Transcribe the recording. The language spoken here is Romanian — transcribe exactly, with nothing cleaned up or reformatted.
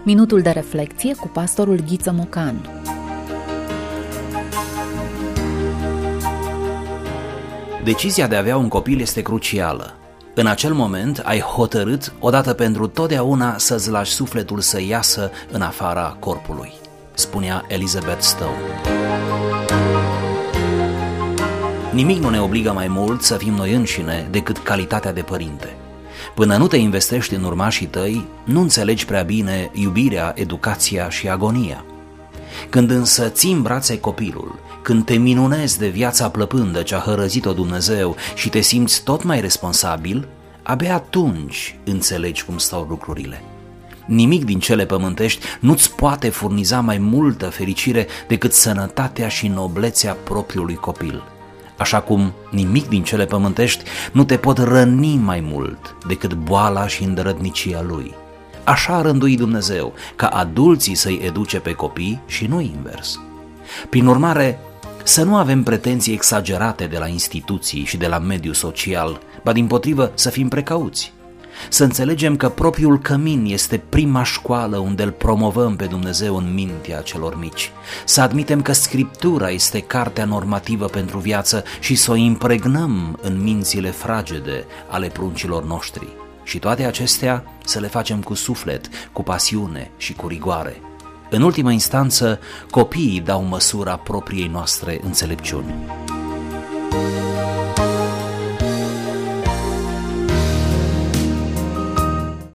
Minutul de reflecție cu pastorul Ghiță Mocanu. Decizia de a avea un copil este crucială. În acel moment ai hotărât odată pentru totdeauna să-ți lași sufletul să iasă în afara corpului, spunea Elizabeth Stone. Nimic nu ne obligă mai mult să fim noi înșine decât calitatea de părinte. Până nu te investești în urmașii tăi, nu înțelegi prea bine iubirea, educația și agonia. Când însă ții în brațe copilul, când te minunezi de viața plăpândă ce a hărăzit-o Dumnezeu și te simți tot mai responsabil, abia atunci înțelegi cum stau lucrurile. Nimic din cele pământești nu-ți poate furniza mai multă fericire decât sănătatea și noblețea propriului copil. Așa cum nimic din cele pământești nu te pot răni mai mult decât boala și îndărătnicia lui. Așa a rânduit Dumnezeu, ca adulții să-i educe pe copii și nu invers. Prin urmare, să nu avem pretenții exagerate de la instituții și de la mediul social, ba dimpotrivă să fim precauți. Să înțelegem că propriul cămin este prima școală unde îl promovăm pe Dumnezeu în mintea celor mici. Să admitem că Scriptura este cartea normativă pentru viață și să o impregnăm în mințile fragede ale pruncilor noștri. Și toate acestea să le facem cu suflet, cu pasiune și cu rigoare. În ultimă instanță, copiii dau măsura propriei noastre înțelepciuni.